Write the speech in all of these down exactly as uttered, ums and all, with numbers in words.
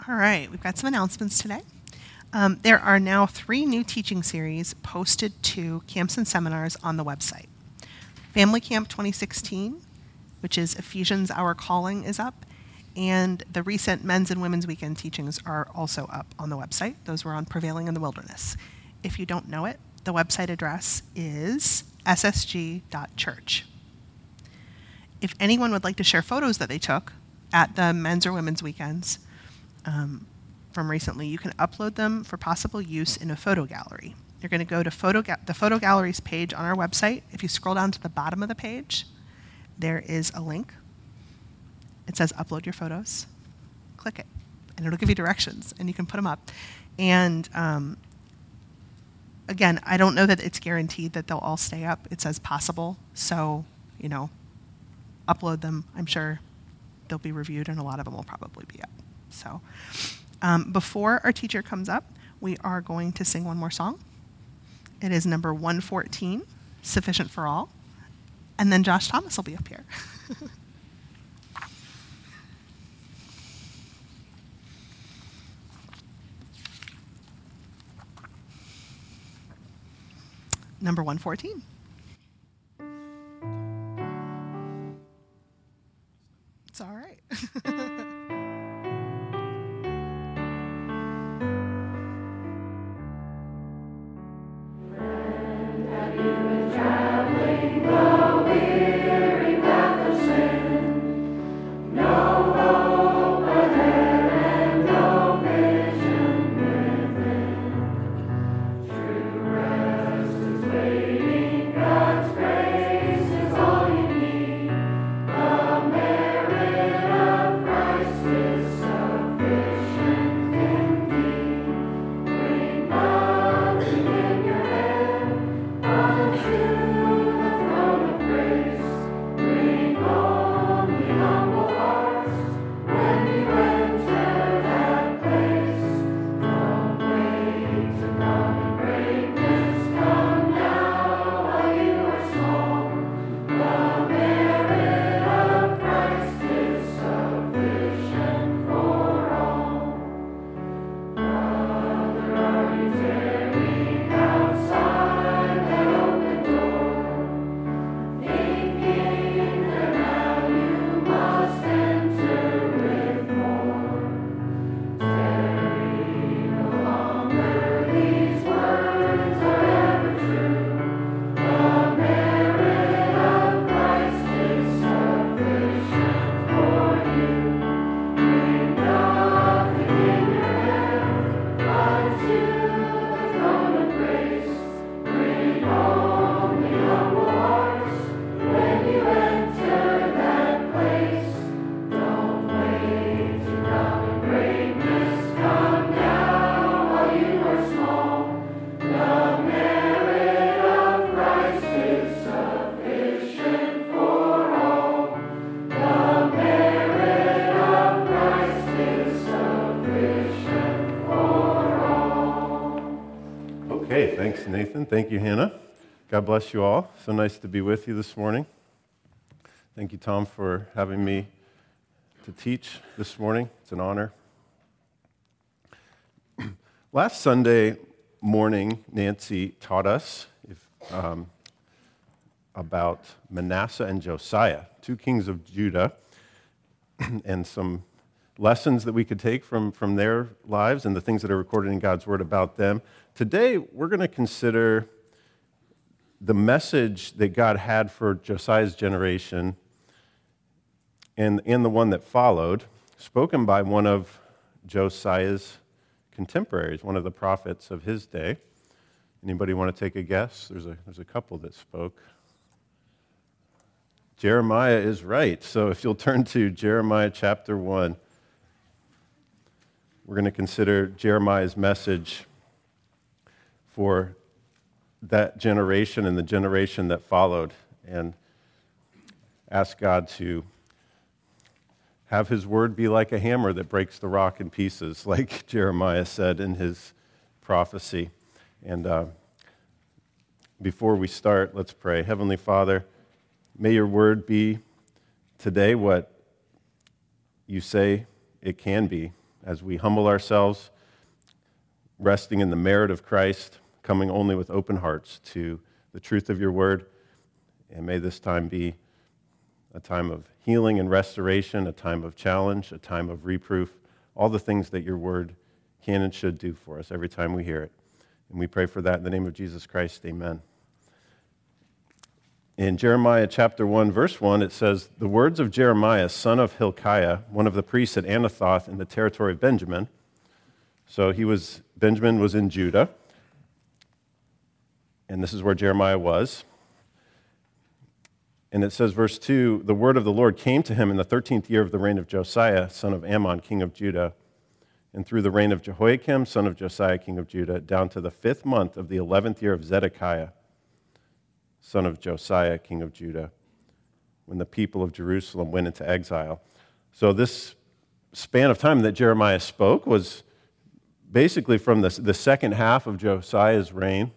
All right, we've got some announcements today. Um, there are now three new teaching series posted to camps and seminars on the website. Family Camp twenty sixteen, which is Ephesians Our Calling, is up, and the recent Men's and Women's Weekend teachings are also up on the website. Those were on Prevailing in the Wilderness. If you don't know it, the website address is s s g dot church. If anyone would like to share photos that they took at the Men's or Women's Weekends um, from recently, you can upload them for possible use in a photo gallery. You're going to go to photo ga- the photo galleries page on our website. If you scroll down to the bottom of the page, there is a link. It says upload your photos. Click it, and it'll give you directions, and you can put them up. And um, again, I don't know that it's guaranteed that they'll all stay up. It says possible, so, you know, upload them. I'm sure they'll be reviewed, and a lot of them will probably be up. So um, before our teacher comes up, we are going to sing one more song. It is number one fourteen, Sufficient for All. And then Josh Thomas will be up here. Number one fourteen. It's all right. Okay, thanks, Nathan. Thank you, Hannah. God bless you all. So nice to be with you this morning. Thank you, Tom, for having me to teach this morning. It's an honor. Last Sunday morning, Nancy taught us if, um, about Manasseh and Josiah, two kings of Judah, and some lessons that we could take from, from their lives and the things that are recorded in God's Word about them. Today, we're going to consider the message that God had for Josiah's generation and, and the one that followed, spoken by one of Josiah's contemporaries, one of the prophets of his day. Anybody want to take a guess? There's a, there's a couple that spoke. Jeremiah is right. So if you'll turn to Jeremiah chapter one, we're going to consider Jeremiah's message for that generation and the generation that followed, and ask God to have his word be like a hammer that breaks the rock in pieces, like Jeremiah said in his prophecy. And uh, before we start, let's pray. Heavenly Father, may your word be today what you say it can be. as we humble ourselves, resting in the merit of Christ, coming only with open hearts to the truth of your word. And may this time be a time of healing and restoration, a time of challenge, a time of reproof, all the things that your word can and should do for us every time we hear it. And we pray for that in the name of Jesus Christ. Amen. In Jeremiah chapter one, verse one, it says, "The words of Jeremiah, son of Hilkiah, one of the priests at Anathoth in the territory of Benjamin." So he was, Benjamin was in Judah, and this is where Jeremiah was. And it says, verse two, "The word of the Lord came to him in the thirteenth year of the reign of Josiah, son of Ammon, king of Judah, and through the reign of Jehoiakim, son of Josiah, king of Judah, down to the fifth month of the eleventh year of Zedekiah, son of Josiah, king of Judah, when the people of Jerusalem went into exile." So this span of time that Jeremiah spoke was basically from the, the second half of Josiah's reign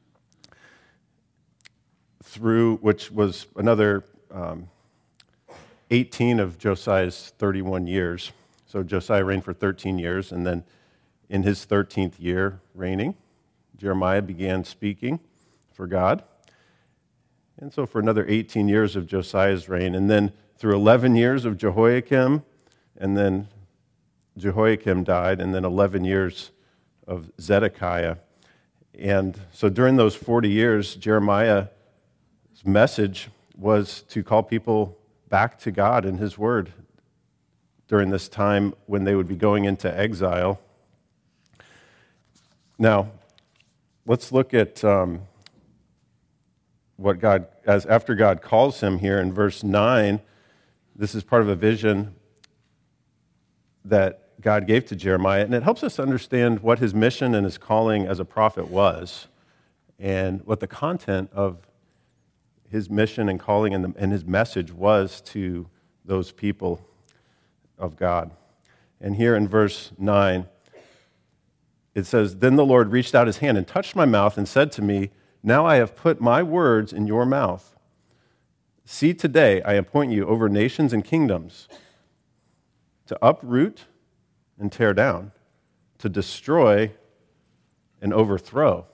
through, which was another um, eighteen of Josiah's thirty-one years. So Josiah reigned for thirteen years, and then in his thirteenth year reigning, Jeremiah began speaking for God. And so for another eighteen years of Josiah's reign, and then through eleven years of Jehoiakim, and then Jehoiakim died, and then eleven years of Zedekiah. And so during those forty years, Jeremiah's message was to call people back to God and his word during this time when they would be going into exile. Now, let's look at um, what God, as after God calls him here in verse nine. This is part of a vision that God gave to Jeremiah, and it helps us understand what his mission and his calling as a prophet was, and what the content of his mission and calling and, the, and his message was to those people of God. And here in verse nine, it says, "Then the Lord reached out his hand and touched my mouth and said to me, 'Now I have put my words in your mouth. See, today I appoint you over nations and kingdoms to uproot and tear down, to destroy and overthrow,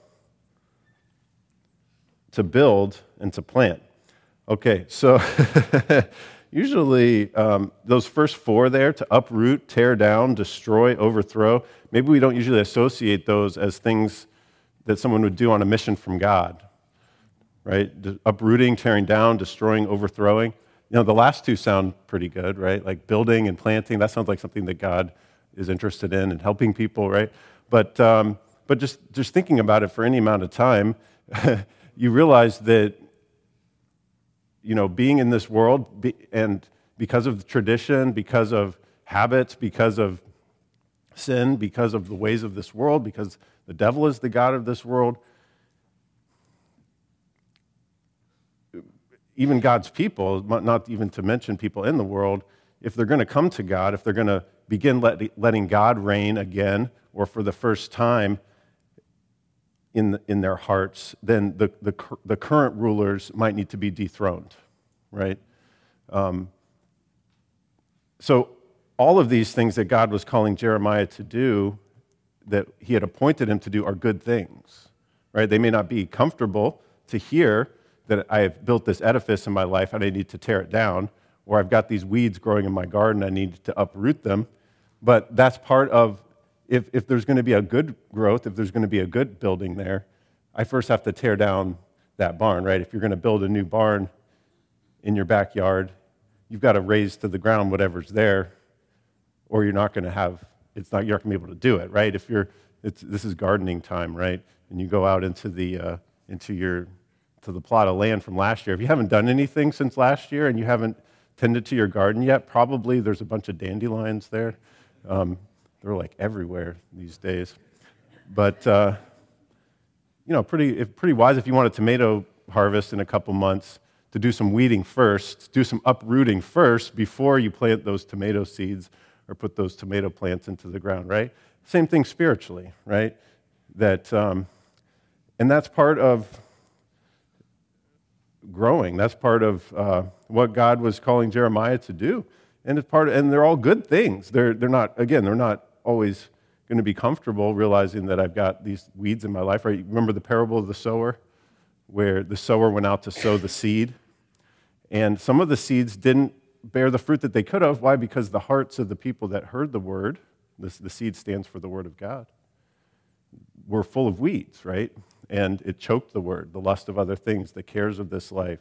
to build and to plant.'" Okay, so usually um, those first four there, to uproot, tear down, destroy, overthrow, maybe we don't usually associate those as things that someone would do on a mission from God, right? Uprooting, tearing down, destroying, overthrowing. You know, the last two sound pretty good, right? Like building and planting, that sounds like something that God is interested in and helping people, right? But um, but just, just thinking about it for any amount of time, you realize that, you know, being in this world, be, and because of the tradition, because of habits, because of sin, because of the ways of this world, because the devil is the god of this world, even God's people, not even to mention people in the world, if they're going to come to God, if they're going to begin let, letting God reign again, or for the first time in, the, in their hearts, then the, the, the current rulers might need to be dethroned, right? Um, so all of these things that God was calling Jeremiah to do, that he had appointed him to do, are good things, right? They may not be comfortable to hear that I have built this edifice in my life and I need to tear it down, or I've got these weeds growing in my garden, I need to uproot them. But that's part of, if, if there's going to be a good growth, if there's going to be a good building there, I first have to tear down that barn, right? If you're going to build a new barn in your backyard, you've got to raise to the ground whatever's there, or you're not going to have, it's not, you're not going to be able to do it, right? If you're, it's, this is gardening time, right? And you go out into the, uh, into your, to the plot of land from last year. If you haven't done anything since last year and you haven't tended to your garden yet, probably there's a bunch of dandelions there. Um, they're like everywhere these days. But, uh, you know, pretty, pretty wise if you want a tomato harvest in a couple months to do some weeding first, do some uprooting first before you plant those tomato seeds or put those tomato plants into the ground, right? Same thing spiritually, right? That, um, and that's part of growing. That's part of uh, what God was calling Jeremiah to do, and it's part of, and they're all good things. They're they're not, again, they're not always going to be comfortable realizing that I've got these weeds in my life. Right? Remember the parable of the sower, where the sower went out to sow the seed, and some of the seeds didn't bear the fruit that they could have. Why? Because the hearts of the people that heard the word, this, the seed stands for the word of God, were full of weeds, right? And it choked the word, the lust of other things, the cares of this life.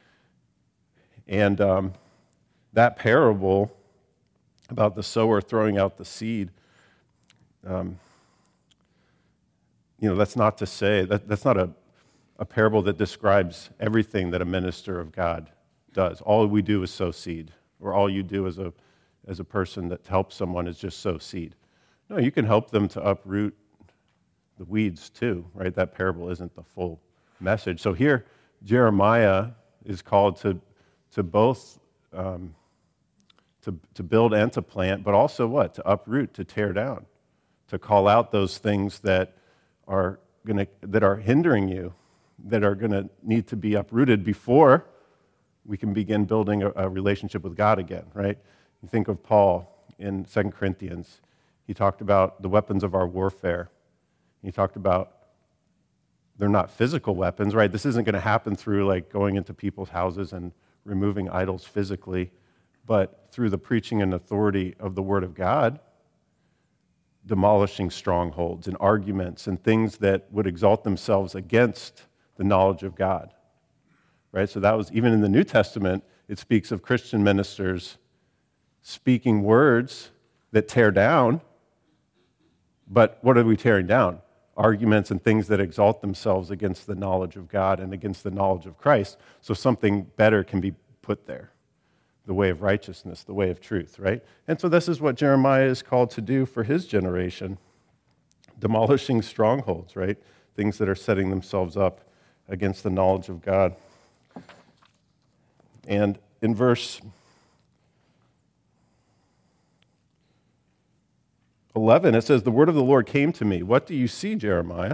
And um, that parable about the sower throwing out the seed, um, you know, that's not to say, that, that's not a, a parable that describes everything that a minister of God does. All we do is sow seed, or all you do as a, as a person that helps someone is just sow seed. No, you can help them to uproot the weeds too, right? That parable isn't the full message. So here, Jeremiah is called to, to both um, to, to build and to plant, but also what? To uproot, to tear down, to call out those things that are gonna that are hindering you, that are going to need to be uprooted before we can begin building a, a relationship with God again, right? You think of Paul in Second Corinthians. He talked about the weapons of our warfare. He talked about they're not physical weapons, right? This isn't going to happen through like going into people's houses and removing idols physically, but through the preaching and authority of the Word of God, demolishing strongholds and arguments and things that would exalt themselves against the knowledge of God, right? So that was, even in the New Testament, it speaks of Christian ministers speaking words that tear down, but what are we tearing down? Arguments and things that exalt themselves against the knowledge of God and against the knowledge of Christ, so something better can be put there. The way of righteousness, the way of truth, right? And so this is what Jeremiah is called to do for his generation, demolishing strongholds, right? Things that are setting themselves up against the knowledge of God. And in verse eleven, it says, the word of the Lord came to me. What do you see, Jeremiah?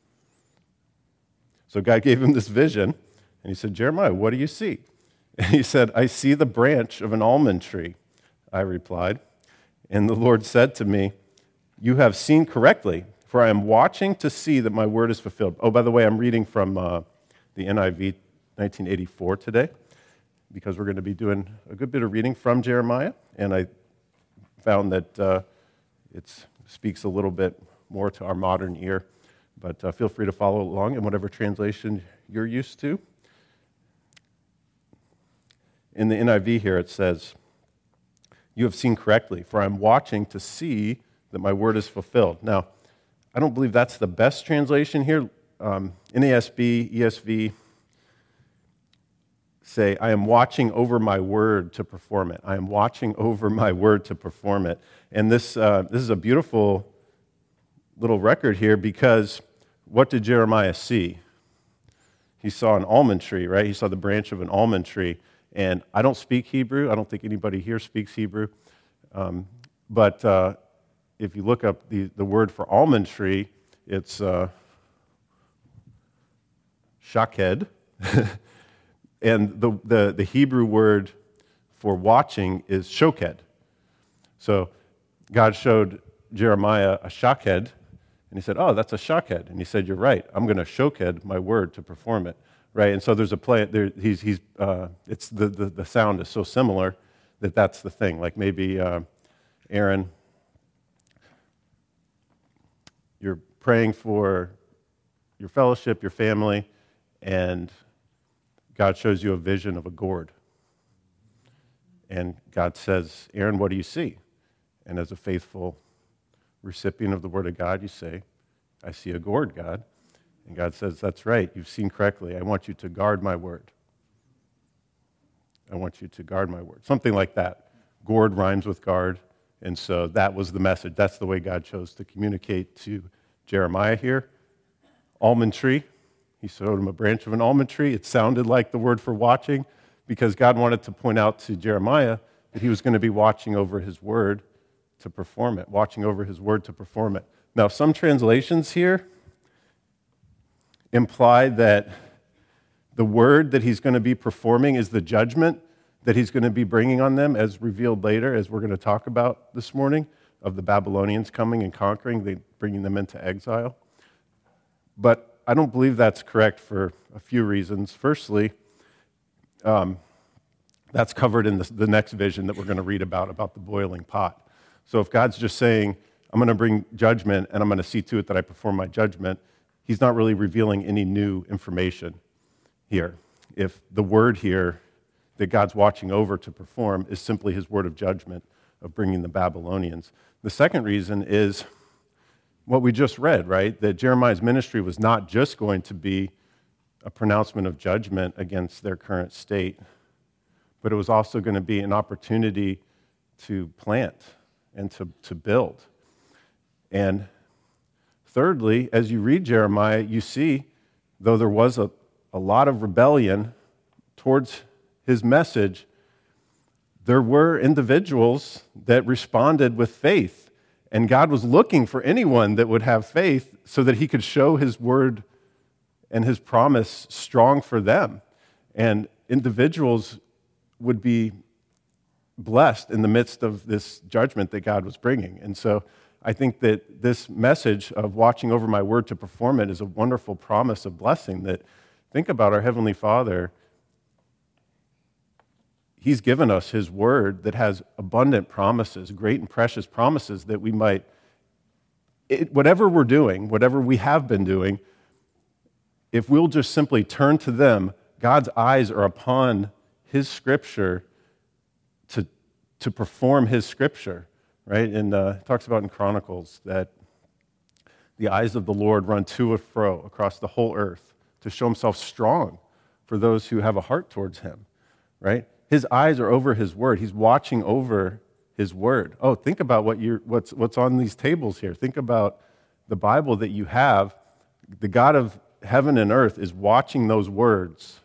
So God gave him this vision, and he said, Jeremiah, what do you see? And he said, I see the branch of an almond tree, I replied. And the Lord said to me, you have seen correctly, for I am watching to see that my word is fulfilled. Oh, by the way, I'm reading from uh, the N I V nineteen eighty-four today, because we're going to be doing a good bit of reading from Jeremiah, and I found that uh, it speaks a little bit more to our modern ear. But uh, feel free to follow along in whatever translation you're used to. In the N I V here, it says, you have seen correctly, for I'm watching to see that my word is fulfilled. Now, I don't believe that's the best translation here. Um, N A S B, E S V say, I am watching over my word to perform it. I am watching over my word to perform it. And this, uh, this is a beautiful little record here, because what did Jeremiah see? He saw an almond tree, right? He saw the branch of an almond tree. And I don't speak Hebrew. I don't think anybody here speaks Hebrew. Um, but uh, if you look up the, the word for almond tree, it's uh, shaked. And the, the, the Hebrew word for watching is shoked. So God showed Jeremiah a shaked, and he said, oh, that's a shaked. And he said, you're right. I'm going to shoked my word to perform it. Right, and so there's a play. There, he's he's. Uh, it's the, the the sound is so similar that that's the thing. Like maybe uh, Aaron, you're praying for your fellowship, your family, and God shows you a vision of a gourd. And God says, Aaron, what do you see? And as a faithful recipient of the word of God, you say, I see a gourd, God. And God says, that's right, you've seen correctly. I want you to guard my word. I want you to guard my word. Something like that. Gourd rhymes with guard. And so that was the message. That's the way God chose to communicate to Jeremiah here. Almond tree. He showed him a branch of an almond tree. It sounded like the word for watching, because God wanted to point out to Jeremiah that he was going to be watching over his word to perform it, watching over his word to perform it. Now, some translations here imply that the word that he's going to be performing is the judgment that he's going to be bringing on them, as revealed later, as we're going to talk about this morning. of the Babylonians coming and conquering, they, bringing them into exile. But I don't believe that's correct for a few reasons. Firstly, um, that's covered in the, the next vision that we're going to read about, about the boiling pot. So if God's just saying, I'm going to bring judgment and I'm going to see to it that I perform my judgment, he's not really revealing any new information here. If the word here that God's watching over to perform is simply his word of judgment of bringing the Babylonians. The second reason is what we just read, right? That Jeremiah's ministry was not just going to be a pronouncement of judgment against their current state, but it was also going to be an opportunity to plant and to, to build. And thirdly, as you read Jeremiah, you see, though there was a, a lot of rebellion towards his message, there were individuals that responded with faith. And God was looking for anyone that would have faith so that he could show his word and his promise strong for them. And individuals would be blessed in the midst of this judgment that God was bringing. And so I think that this message of watching over my word to perform it is a wonderful promise of blessing. That think about our Heavenly Father. He's given us his word that has abundant promises, great and precious promises that we might, it, whatever we're doing, whatever we have been doing, if we'll just simply turn to them, God's eyes are upon his scripture to, to perform his scripture, right? And uh, it talks about in Chronicles that the eyes of the Lord run to and fro across the whole earth to show himself strong for those who have a heart towards him, right? His eyes are over his word. He's watching over his word. Oh, think about what you're, what's, what's on these tables here. Think about the Bible that you have. The God of heaven and earth is watching those words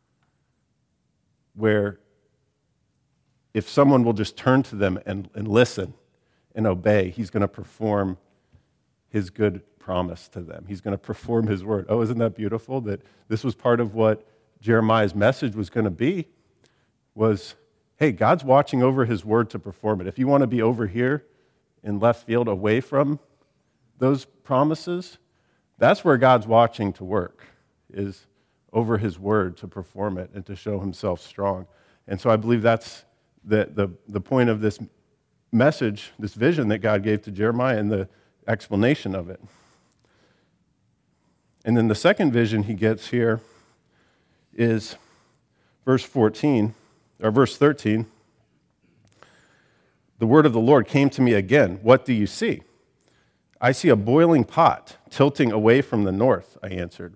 where if someone will just turn to them and, and listen and obey, he's going to perform his good promise to them. He's going to perform his word. Oh, isn't that beautiful that this was part of what Jeremiah's message was going to be? Was, hey, God's watching over his word to perform it. If you want to be over here in left field away from those promises, that's where God's watching to work, is over his word to perform it and to show himself strong. And so I believe that's the, the, the point of this message, this vision that God gave to Jeremiah and the explanation of it. And then the second vision he gets here is verse fourteen. Or verse thirteen, the word of the Lord came to me again. What do you see? I see a boiling pot tilting away from the north, I answered.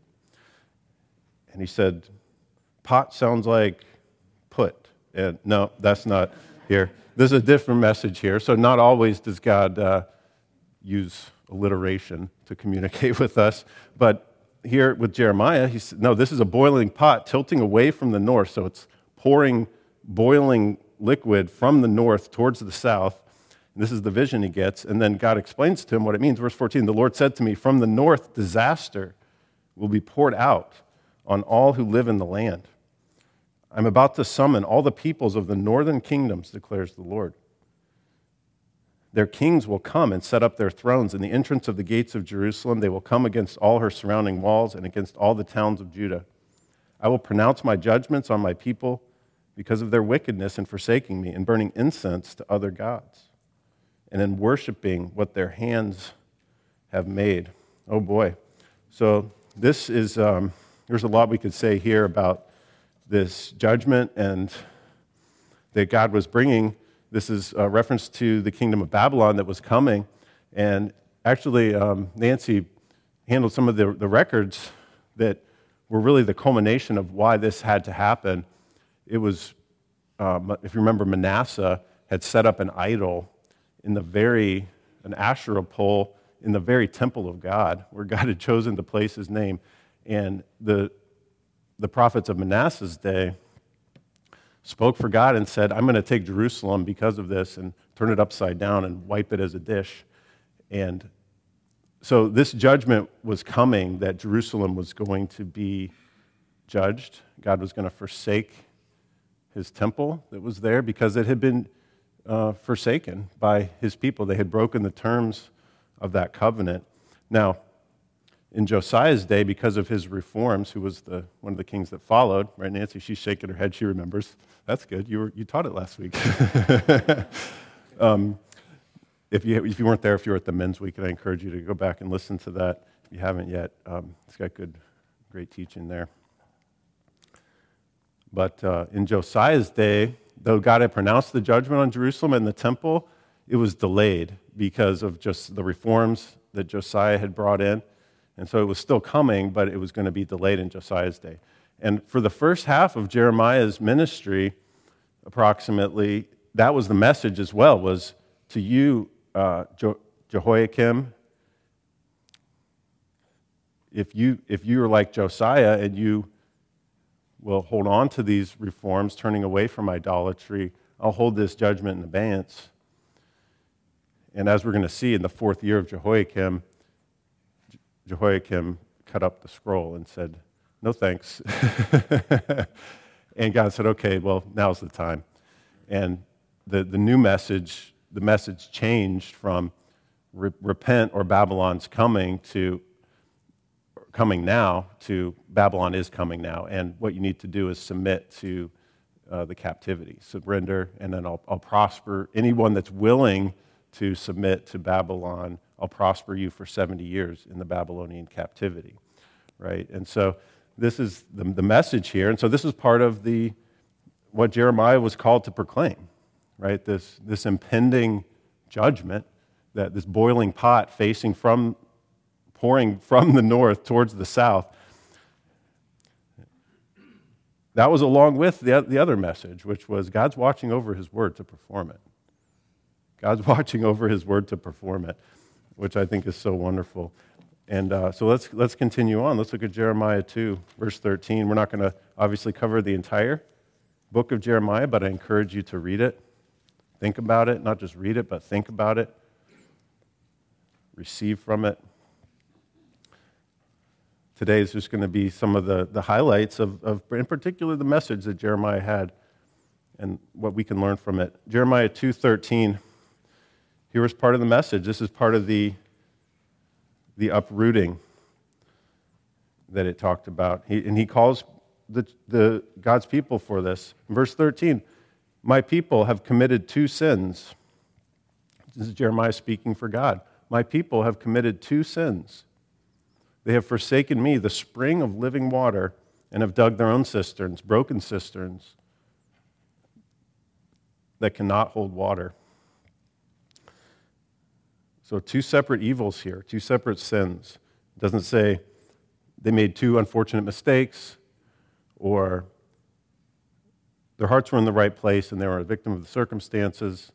And he said, pot sounds like put. And no, that's not here. There's a different message here. So not always does God uh, use alliteration to communicate with us. But here with Jeremiah, he said, no, this is a boiling pot tilting away from the north. So it's pouring boiling liquid from the north towards the south. And this is the vision he gets. And then God explains to him what it means. Verse fourteen, the Lord said to me, from the north, disaster will be poured out on all who live in the land. I'm about to summon all the peoples of the northern kingdoms, declares the Lord. Their kings will come and set up their thrones in the entrance of the gates of Jerusalem. They will come against all her surrounding walls and against all the towns of Judah. I will pronounce my judgments on my people because of their wickedness in forsaking me and burning incense to other gods and in worshiping what their hands have made. Oh boy. So this is, um, there's a lot we could say here about this judgment and that God was bringing. This is a reference to the kingdom of Babylon that was coming. And actually, um, Nancy handled some of the, the records that were really the culmination of why this had to happen. It was, um, if you remember, Manasseh had set up an idol in the very, an Asherah pole in the very temple of God, where God had chosen to place his name. And the, the prophets of Manasseh's day spoke for God and said, I'm going to take Jerusalem because of this and turn it upside down and wipe it as a dish. And so this judgment was coming, that Jerusalem was going to be judged. God was going to forsake his temple that was there because it had been uh, forsaken by his people. They had broken the terms of that covenant. Now, in Josiah's day, because of his reforms, who was the one of the kings that followed, right, Nancy, she's shaking her head, she remembers. That's good. You were, you taught it last week. um, if you if you weren't there, if you were at the men's week, and I encourage you to go back and listen to that if you haven't yet. Um, it's got good, great teaching there. But uh, in Josiah's day, though God had pronounced the judgment on Jerusalem and the temple, it was delayed because of just the reforms that Josiah had brought in. And so it was still coming, but it was going to be delayed in Josiah's day. And for the first half of Jeremiah's ministry, approximately, that was the message as well, was to you, uh, Je- Jehoiakim, if you if you are like Josiah and you will hold on to these reforms, turning away from idolatry, I'll hold this judgment in abeyance. And as we're going to see in the fourth year of Jehoiakim, Jehoiakim cut up the scroll and said, no thanks. And God said, okay, well, now's the time. And the, the new message, the message changed from re- repent or Babylon's coming to coming now to Babylon is coming now. And what you need to do is submit to uh, the captivity, surrender, and then I'll, I'll prosper. Anyone that's willing to submit to Babylon, I'll prosper you for seventy years in the Babylonian captivity, right? And so this is the, the message here. And so this is part of the what Jeremiah was called to proclaim, right? This, this impending judgment, that this boiling pot facing from, pouring from the north towards the south. That was along with the, the other message, which was God's watching over his word to perform it. God's watching over his word to perform it, which I think is so wonderful. And uh, so let's let's continue on. Let's look at Jeremiah two, verse thirteen. We're not going to obviously cover the entire book of Jeremiah, but I encourage you to read it. Think about it. Not just read it, but think about it. Receive from it. Today is just going to be some of the, the highlights of, of, in particular, the message that Jeremiah had and what we can learn from it. Jeremiah two thirteen. Here was part of the message. This is part of the, the uprooting that it talked about. He, and he calls the, the God's people for this. In verse thirteen, my people have committed two sins. This is Jeremiah speaking for God. My people have committed two sins. They have forsaken me, the spring of living water, and have dug their own cisterns, broken cisterns that cannot hold water. So two separate evils here, two separate sins. It doesn't say they made two unfortunate mistakes or their hearts were in the right place and they were a victim of the circumstances.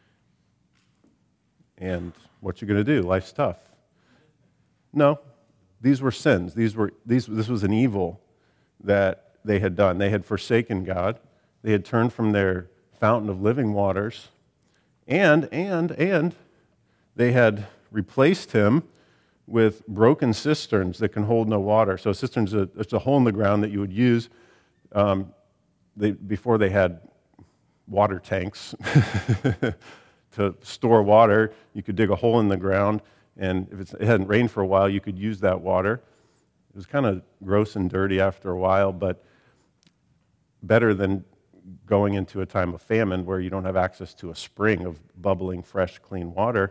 And what you're going to do? Life's tough. No, these were sins. These were these. This was an evil that they had done. They had forsaken God. They had turned from their fountain of living waters, and and and. They had replaced him with broken cisterns that can hold no water. So a cistern is a, it's a hole in the ground that you would use um, they, before they had water tanks to store water. You could dig a hole in the ground, and if it's, it hadn't rained for a while, you could use that water. It was kind of gross and dirty after a while, but better than going into a time of famine where you don't have access to a spring of bubbling, fresh, clean water.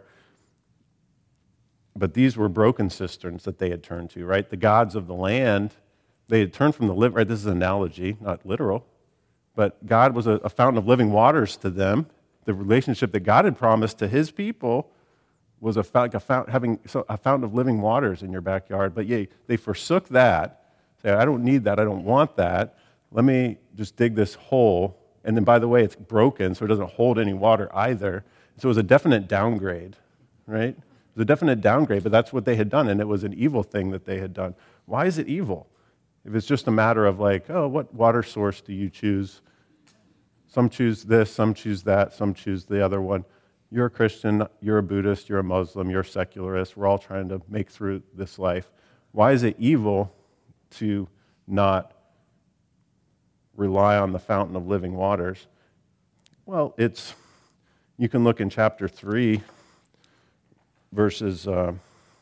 But these were broken cisterns that they had turned to, right? The gods of the land, they had turned from the living, right? This is an analogy, not literal. But God was a, a fountain of living waters to them. The relationship that God had promised to his people was a, like a fountain, having a fountain of living waters in your backyard. But yeah, they forsook that. Say, I don't need that. I don't want that. Let me just dig this hole. And then, by the way, it's broken, so it doesn't hold any water either. So it was a definite downgrade, right? It was a definite downgrade, but that's what they had done, and it was an evil thing that they had done. Why is it evil? If it's just a matter of like, oh, what water source do you choose? Some choose this, some choose that, some choose the other one. You're a Christian, you're a Buddhist, you're a Muslim, you're a secularist. We're all trying to make through this life. Why is it evil to not rely on the fountain of living waters? Well, it's You can look in chapter three, verses uh,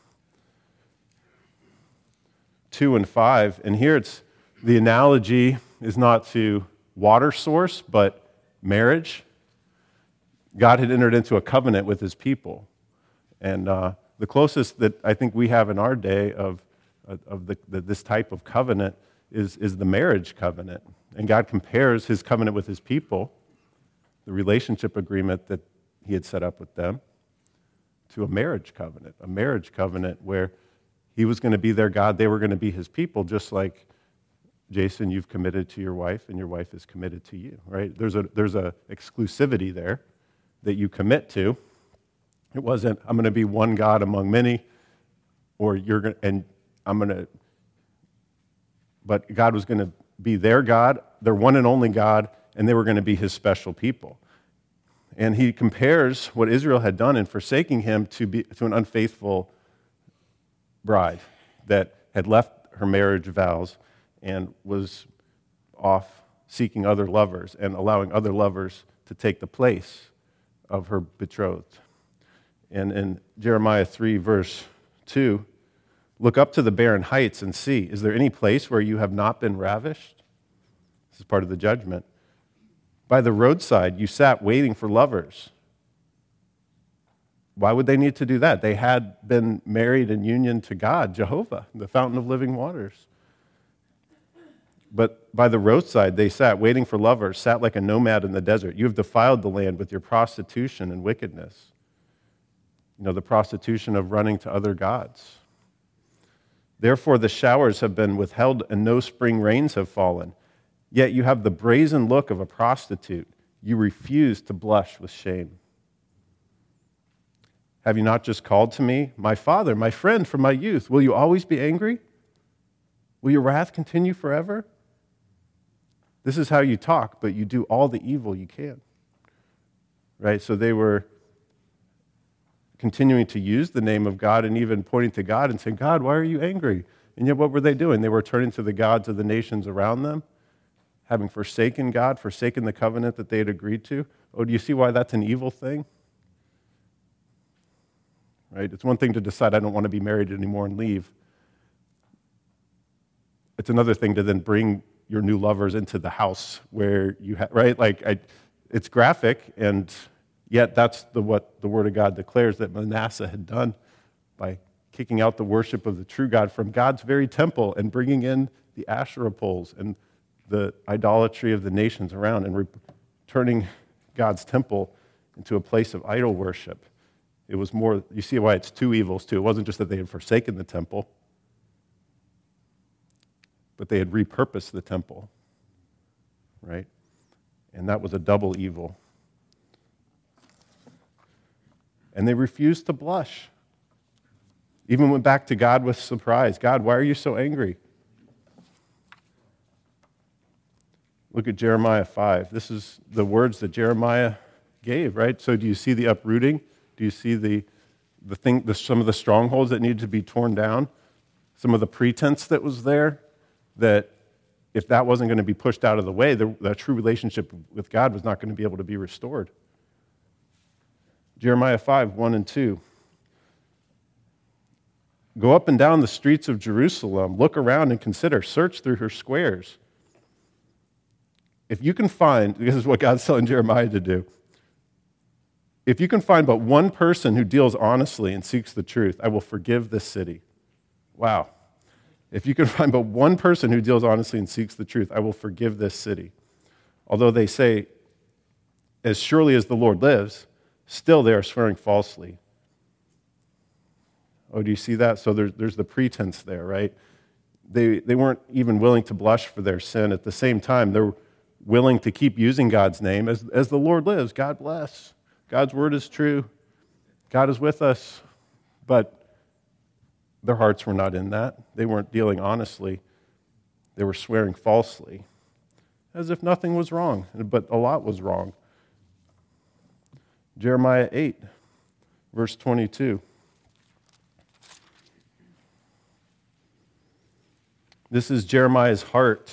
two and five, and here it's the analogy is not to water source, but marriage. God had entered into a covenant with his people. And uh, the closest that I think we have in our day of, of the, the, this type of covenant is, is the marriage covenant. And God compares his covenant with his people, the relationship agreement that he had set up with them, to a marriage covenant, a marriage covenant where he was going to be their God, they were going to be his people, just like, Jason, you've committed to your wife, and your wife is committed to you, right? There's a there's a exclusivity there that you commit to. It wasn't, I'm going to be one God among many, or you're going to, and I'm going to, but God was going to be their God, their one and only God, and they were going to be his special people. And he compares what Israel had done in forsaking him to be to an unfaithful bride that had left her marriage vows and was off seeking other lovers and allowing other lovers to take the place of her betrothed. And in Jeremiah three, verse two, look up to the barren heights and see, is there any place where you have not been ravished? This is part of the judgment. By the roadside, you sat waiting for lovers. Why would they need to do that? They had been married in union to God, Jehovah, the fountain of living waters. But by the roadside, they sat waiting for lovers, sat like a nomad in the desert. You have defiled the land with your prostitution and wickedness. You know, the prostitution of running to other gods. Therefore, the showers have been withheld and no spring rains have fallen. Yet you have the brazen look of a prostitute. You refuse to blush with shame. Have you not just called to me, my father, my friend from my youth? Will you always be angry? Will your wrath continue forever? This is how you talk, but you do all the evil you can. Right? So they were continuing to use the name of God and even pointing to God and saying, God, why are you angry? And yet what were they doing? They were turning to the gods of the nations around them, having forsaken God, forsaken the covenant that they had agreed to. Oh, do you see why that's an evil thing? Right? It's one thing to decide I don't want to be married anymore and leave. It's another thing to then bring your new lovers into the house where you have, right? Like, I, it's graphic, and yet that's the, what the Word of God declares that Manasseh had done by kicking out the worship of the true God from God's very temple and bringing in the Asherah poles and the idolatry of the nations around and re- turning God's temple into a place of idol worship. It was more, you see why it's two evils too. It wasn't just that they had forsaken the temple, but they had repurposed the temple, right? And that was a double evil. And they refused to blush. Even went back to God with surprise. God, why are you so angry? Look at Jeremiah five. This is the words that Jeremiah gave, right? So do you see the uprooting? Do you see the, the thing, the, some of the strongholds that needed to be torn down? Some of the pretense that was there? That if that wasn't going to be pushed out of the way, the, the true relationship with God was not going to be able to be restored. Jeremiah five, one and two. Go up and down the streets of Jerusalem, look around and consider, search through her squares. If you can find, this is what God's telling Jeremiah to do, if you can find but one person who deals honestly and seeks the truth, I will forgive this city. Wow. If you can find but one person who deals honestly and seeks the truth, I will forgive this city. Although they say, as surely as the Lord lives, still they are swearing falsely. Oh, do you see that? So there's, there's the pretense there, right? They, they weren't even willing to blush for their sin. At the same time, they're willing to keep using God's name. As, as the Lord lives, God bless. God's word is true. God is with us. But their hearts were not in that. They weren't dealing honestly. They were swearing falsely, as if nothing was wrong, but a lot was wrong. Jeremiah eight, verse twenty-two. This is Jeremiah's heart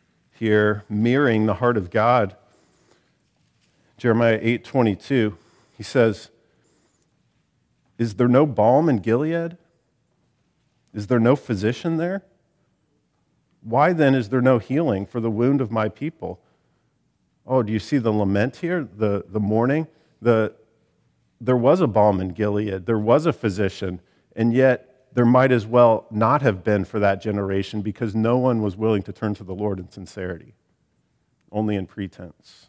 here, mirroring the heart of God. Jeremiah eight twenty-two. He says, is there no balm in Gilead? Is there no physician there? Why then is there no healing for the wound of my people? Oh, do you see the lament here, the, the mourning? The, there was a balm in Gilead. There was a physician, and yet there might as well not have been for that generation because no one was willing to turn to the Lord in sincerity, only in pretense.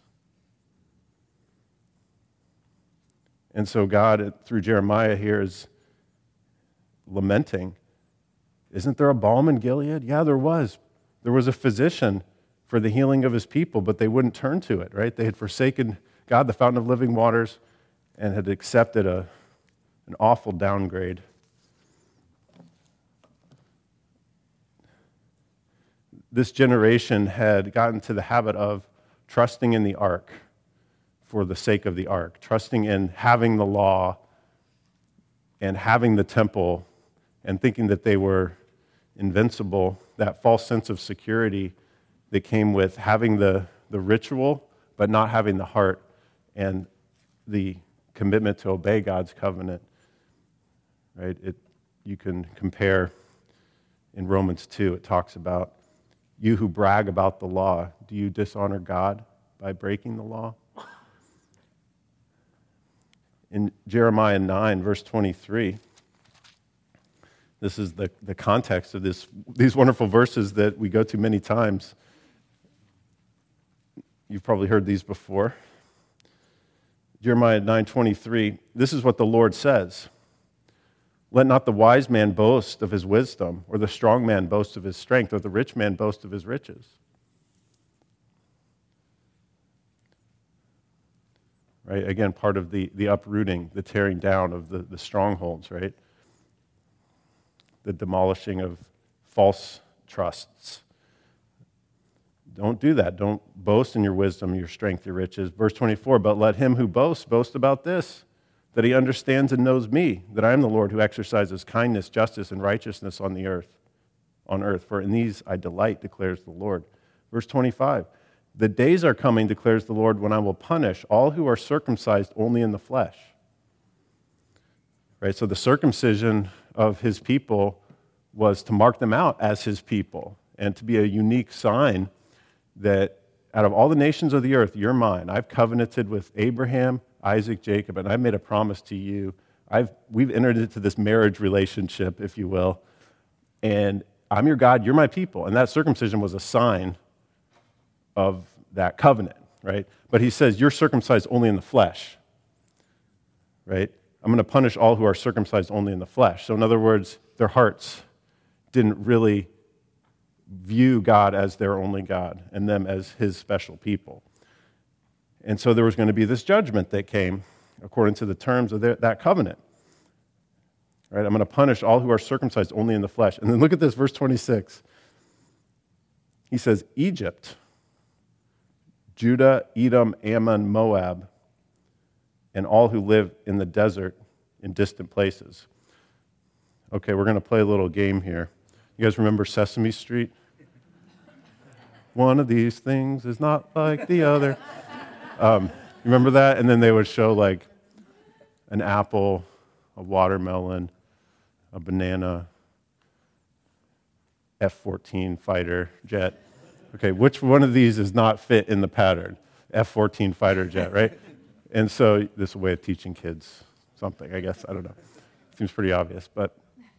And so God, through Jeremiah here, is lamenting. Isn't there a balm in Gilead? Yeah, there was. There was a physician for the healing of his people, but they wouldn't turn to it, right? They had forsaken God, the fountain of living waters, and had accepted a, an awful downgrade. This generation had gotten to the habit of trusting in the ark for the sake of the ark, trusting in having the law and having the temple and thinking that they were invincible, that false sense of security that came with having the, the ritual but not having the heart and the commitment to obey God's covenant. Right? It, you can compare in Romans two, it talks about you who brag about the law, do you dishonor God by breaking the law? In Jeremiah nine, verse twenty-three, this is the, the context of this, these wonderful verses that we go to many times. You've probably heard these before. Jeremiah nine twenty-three, this is what the Lord says. Let not the wise man boast of his wisdom, or the strong man boast of his strength, or the rich man boast of his riches. Right? Again, part of the, the uprooting, the tearing down of the, the strongholds, right? The demolishing of false trusts. Don't do that. Don't boast in your wisdom, your strength, your riches. Verse twenty-four, but let him who boasts boast about this, that he understands and knows me, that I am the Lord who exercises kindness, justice, and righteousness on the earth, on earth. For in these I delight, declares the Lord. Verse twenty-five, the days are coming, declares the Lord, when I will punish all who are circumcised only in the flesh. Right? So the circumcision of his people was to mark them out as his people and to be a unique sign that out of all the nations of the earth, you're mine. I've covenanted with Abraham, Isaac, Jacob, and I've made a promise to you. I've, we've entered into this marriage relationship, if you will, and I'm your God, you're my people. And that circumcision was a sign of that covenant, right? But he says, you're circumcised only in the flesh, right? I'm going to punish all who are circumcised only in the flesh. So in other words, their hearts didn't really view God as their only God and them as his special people. And so there was going to be this judgment that came according to the terms of their, that covenant. Right? I'm going to punish all who are circumcised only in the flesh. And then look at this, verse twenty-six. He says, Egypt, Judah, Edom, Ammon, Moab, and all who live in the desert in distant places. Okay, we're going to play a little game here. You guys remember Sesame Street? One of these things is not like the other. Um, remember that? And then they would show like an apple, a watermelon, a banana, F fourteen fighter jet. Okay, which one of these is not fit in the pattern? F fourteen fighter jet, right? And so this is a way of teaching kids something, I guess. I don't know. Seems pretty obvious, but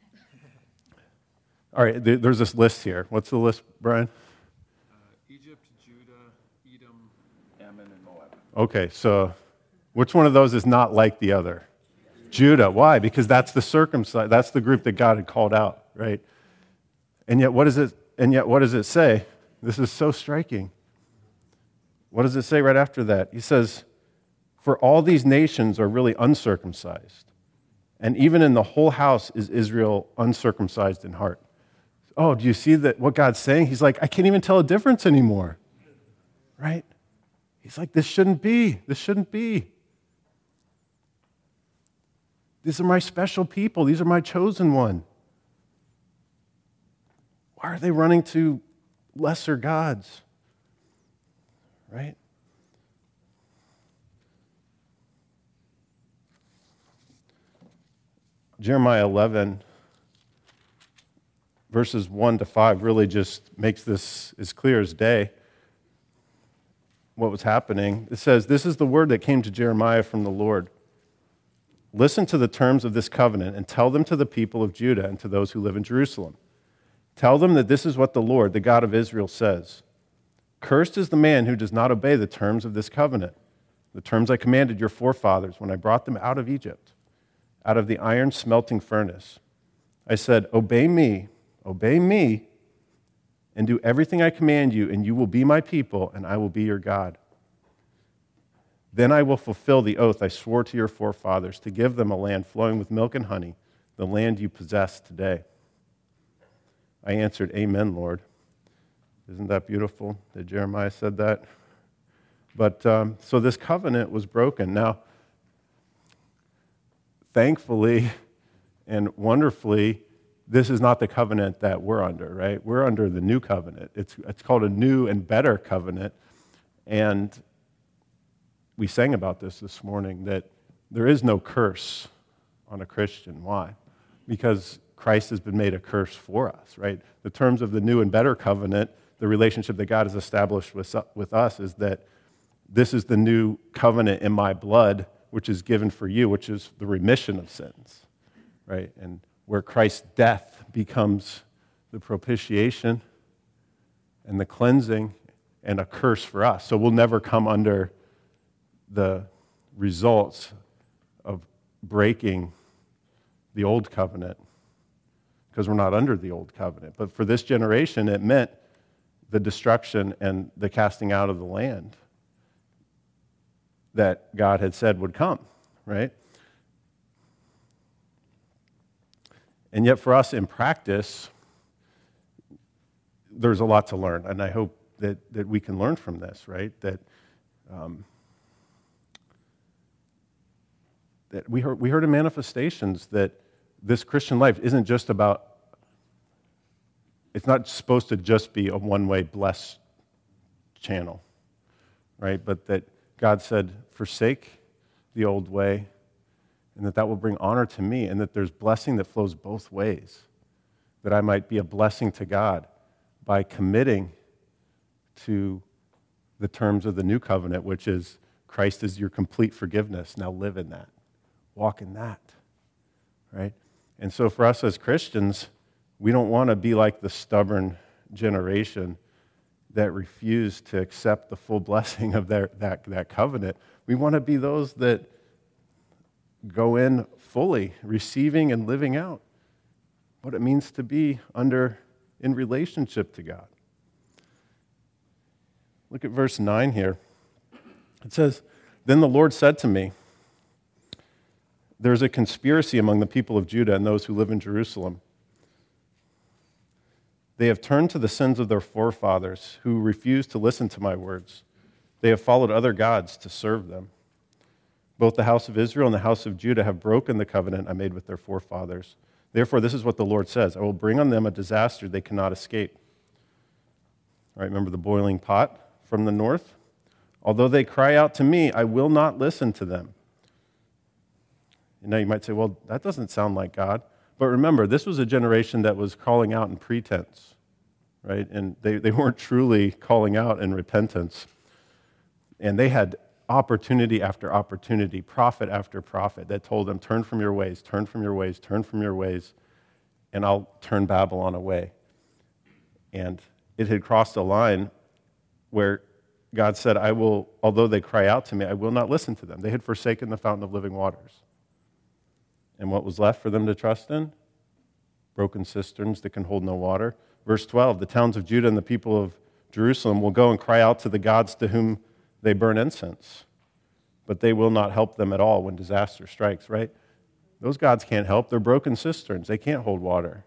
all right, there's this list here. What's the list, Brian? Uh, Egypt, Judah, Edom, Ammon, and Moab. Okay, so which one of those is not like the other? Judah. Why? Because that's the circumcised. That's the group that God had called out, right? And yet, what does it? And yet, what does it say? This is so striking. What does it say right after that? He says, "For all these nations are really uncircumcised, and even in the whole house is Israel uncircumcised in heart." Oh, do you see that? What God's saying? He's like, I can't even tell a difference anymore, right? He's like, this shouldn't be. This shouldn't be. These are my special people. These are my chosen one. Why are they running to lesser gods, right? Jeremiah eleven, verses one to five, really just makes this as clear as day what was happening. It says, "This is the word that came to Jeremiah from the Lord. Listen to the terms of this covenant and tell them to the people of Judah and to those who live in Jerusalem. Tell them that this is what the Lord, the God of Israel, says. Cursed is the man who does not obey the terms of this covenant, the terms I commanded your forefathers when I brought them out of Egypt, out of the iron smelting furnace. I said, obey me, obey me, and do everything I command you, and you will be my people, and I will be your God. Then I will fulfill the oath I swore to your forefathers to give them a land flowing with milk and honey, the land you possess today." I answered, "Amen, Lord." Isn't that beautiful that Jeremiah said that? But um, so this covenant was broken. Now, thankfully and wonderfully, this is not the covenant that we're under, right? We're under the new covenant. It's, it's called a new and better covenant. And we sang about this this morning, that there is no curse on a Christian. Why? Because Christ has been made a curse for us, right? The terms of the new and better covenant, the relationship that God has established with, with us is that this is the new covenant in my blood, which is given for you, which is the remission of sins, right? And where Christ's death becomes the propitiation and the cleansing and a curse for us. So we'll never come under the results of breaking the old covenant because we're not under the old covenant. But for this generation, it meant the destruction and the casting out of the land that God had said would come, right? And yet for us in practice, there's a lot to learn. And I hope that, that we can learn from this, right? That um, that we heard, we heard in manifestations that this Christian life isn't just about, it's not supposed to just be a one-way blessed channel, right? But that God said, forsake the old way, and that that will bring honor to me, and that there's blessing that flows both ways, that I might be a blessing to God by committing to the terms of the new covenant, which is Christ is your complete forgiveness. Now live in that. Walk in that, right? And so for us as Christians, we don't want to be like the stubborn generation that refused to accept the full blessing of their, that, that covenant. We want to be those that go in fully, receiving and living out what it means to be under, in relationship to God. Look at verse nine here. It says, "Then the Lord said to me, there's a conspiracy among the people of Judah and those who live in Jerusalem. They have turned to the sins of their forefathers who refused to listen to my words. They have followed other gods to serve them. Both the house of Israel and the house of Judah have broken the covenant I made with their forefathers. Therefore, this is what the Lord says, I will bring on them a disaster they cannot escape." All right, remember the boiling pot from the north? "Although they cry out to me, I will not listen to them." And now you might say, well, that doesn't sound like God. But remember, this was a generation that was calling out in pretense, right? And they, they weren't truly calling out in repentance. And they had opportunity after opportunity, prophet after prophet that told them, turn from your ways, turn from your ways, turn from your ways, and I'll turn Babylon away. And it had crossed a line where God said, I will, although they cry out to me, I will not listen to them. They had forsaken the fountain of living waters. And what was left for them to trust in? Broken cisterns that can hold no water. Verse twelve, "The towns of Judah and the people of Jerusalem will go and cry out to the gods to whom they burn incense, but they will not help them at all when disaster strikes," right? Those gods can't help. They're broken cisterns. They can't hold water.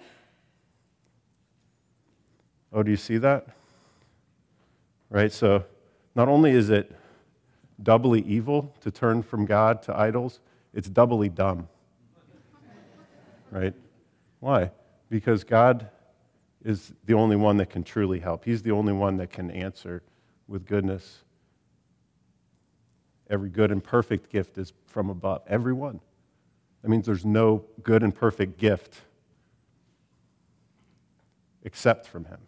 Oh, do you see that? Right? So not only is it doubly evil to turn from God to idols, it's doubly dumb. Right? Why? Because God is the only one that can truly help. He's the only one that can answer with goodness. Every good and perfect gift is from above. Every one. That means there's no good and perfect gift except from him.